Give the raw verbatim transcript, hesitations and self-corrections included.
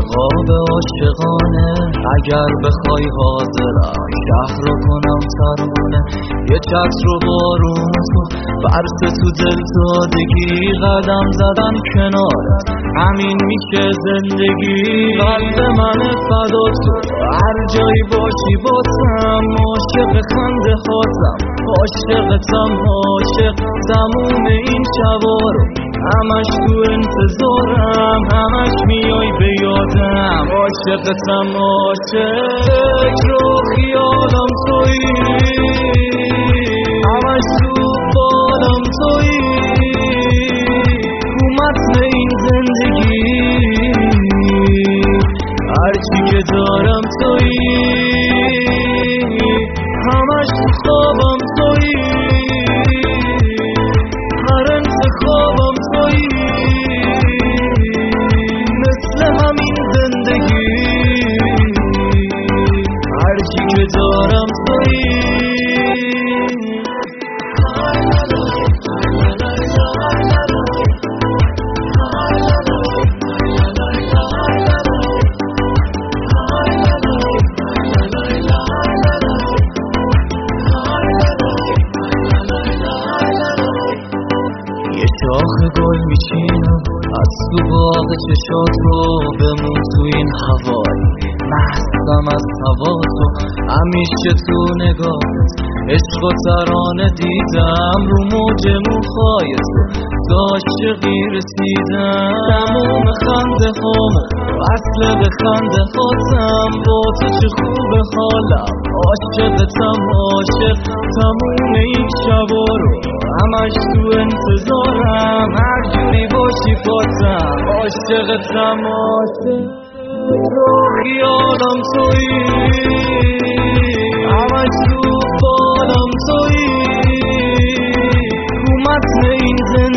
خواب عاشقانه اگر بخوای حاضرم شهر رو کنم ترانه، یه چتر و بارون تو برس تو دل زادگی، قدم زدن کنارت همین میشه زندگی. قلب من فدا تو هر جایی باشی باتم، عاشق خنده هاتم عاشقتم، عاشق تموم این شبا رو همش تو انتظارم، همش میای به یادم، عاشقتم عاشق فکر و خیالم تویی، همش تو بالم تویی، تو متن این زندگی هرچی که دارم تویی، همش تو خوابم تویی، هر انتخابم تویی، مثل همین زندگی هرچی که دارم تویی. شاخ گل میشینم از تو باغ چشات رو، بمون تو این هوای مستم از هوا تو، همیشه تو نگاهت عشق و ترانه دیدم، رو موج موهای تو تا عاشقی رسیدم، تموم خنده هامو اصل به خنده هاتم، با تو چه خوب حالم، عاشقتم عاشق تموم این شبا رو همش تو انتظارم، هر جوری باشی پاتم، عاشقتم عاشق رو خیالم تویی، همش تو بالم تویی، تو متن این زندگی